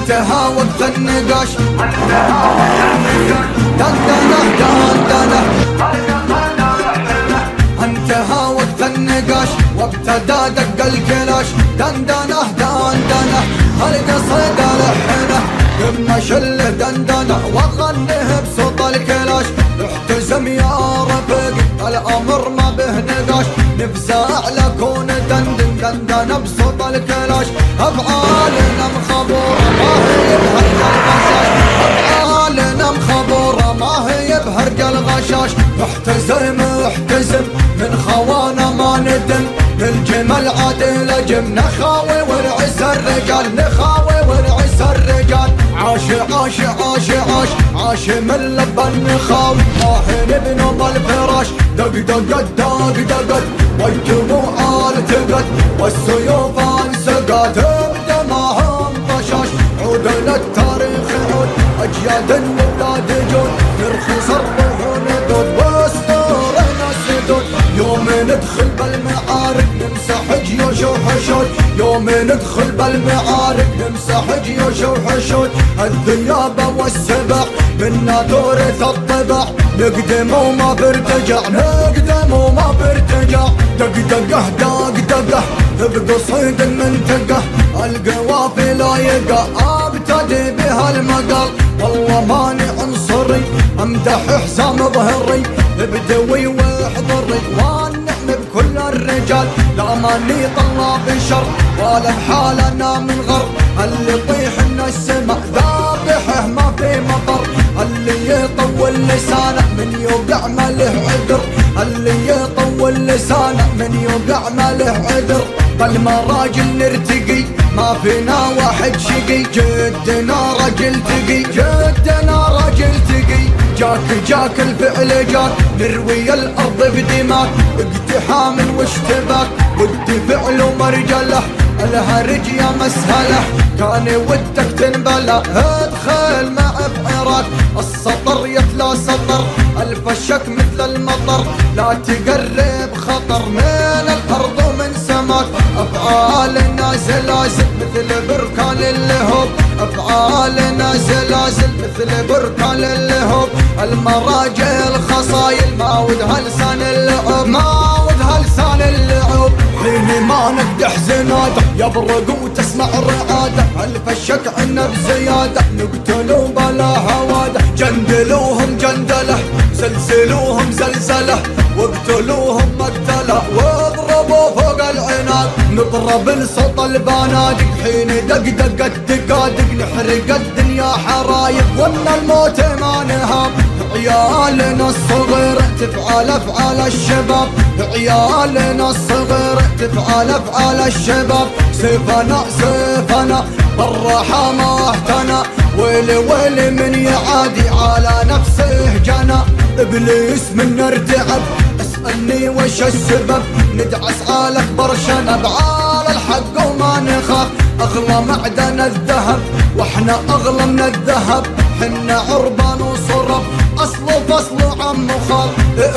انتهى وقت النقاش، دندنه دندنه، انتهى وقت النقاش وابتدى دق الكلاش، دندنه دندنه، القصيدة لحنه ثم شله دندنه واغنيه بصوت الكلاش. احتزم يا رفيق الامر ما به نقاش، نفزع لكون دندن دندنه بصوت الكلاش. افعالنا مخبوره ما هي بهرج الغشاش، افعالنا مخبوره ما هي بهرج الغشاش. احتزم احتزم من خوانا ما ندم، الجمل عادل جم نخاوي ونعز الرجال، نخاوي ونعز الرجال. عاش عاش عاش عاش عاش من لبى النخاوي، راحين بنوم الفراش. دق دقت دق دقت والجموع التقت، والسيوف انسقت بدماهم طشاش. عود للتاريخ عود اجياد الولاد جود، نرخص الروح ندود واسطورنا سدود. يوم ندخل بالمعارك نمسح جيوش وحشود، يوم ندخل بالمعارك نمسح جيوش وحشود. الذيابة والسبع منا تورث الطبع، نقدم وما برتجع نقدم وما برتجع. دق دقه دق دقه بقصيد المنطقة، القوافي لا يقع ابتدي بها المقال. والله ماني عنصري امدح حسام ظهري، بدوي واحضري والنعم بكل الرجال. لا ماني طلاب شر ولا بحالنا من غر، اللي يطيح من السماء ذابحه ما في مطر. اللي يطول لسانه من يوقع ما له عذر، اللي يطول لسانه من يوقع ما له عذر. بالمراجل نرتقي ما فينا واحد شقي، جدنا رجل تقي جدنا رجل تقي. جاك الفعل جاك نروي الارض بدماك، اقتحام واشتباك والدفع له مرجله. الهرج يا مسهله كان ودك تنبله، ادخل مع بعراك السطر يتلى سطر. الفشك مثل المطر لا تقرب خطر، من الارض ومن سماك. افعالنا زلازل مثل بركان اللهوب، افعالنا زلازل مثل بركان اللهوب. المراجل خصايل ما ودها لسان اللعب، ما ودها لسان اللعب. حين ما نقدح زناده يبرق وتسمع رعاده، الفشك عنا بزياده نقتلوا بلا هواده. جندلوهم جندله زلزلوهم زلزله، واقتلوهم مقتله واضربوا فوق العناد. نضرب لصوت البنادق حين دق الدقادق، نحرق الدنيا حرايق وان الموت ما نهاب. عيالنا الصغير تفعل افعال الشباب، عيالنا الصغير تفعل افعال الشباب. سيفنا سيفنا بالراحة ما اهتنى، ويلي ويلي من يعادي على نفسه جنى. ابليس من ارتعب اسألني وش السبب، ندعس على اكبر شنب على الحق وما نخاف. اغلى معدن الذهب واحنا اغلى من الذهب، حنا عربان وصرب اصل فصل عم خال.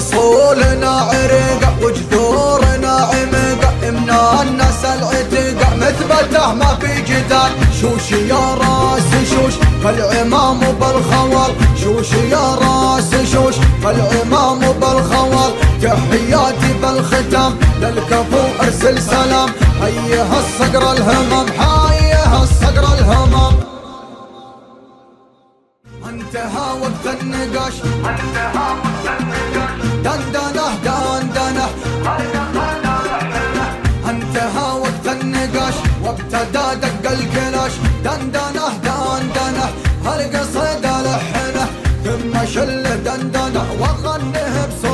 اصولنا عريقه وجذورنا عميقه، امنا الناس العتيقه مثبته ما في جدال. شوشي يا راس شوش فالعمام بالخوال، شوشي يا راس شوش فالعمام بالخوال. تحياتي بالختام للكفو ارسل سلام، هيها الصقر الهمام هيها الصقر الهمام. انتهى وقت النقاش، انتهى وقت النقاش، دندنه دندنه، انتهى وقت النقاش وابتدى دق الكلاش. دندنه دندنه القصيدة لحنه ثم شله دندنه واغنيه بصوت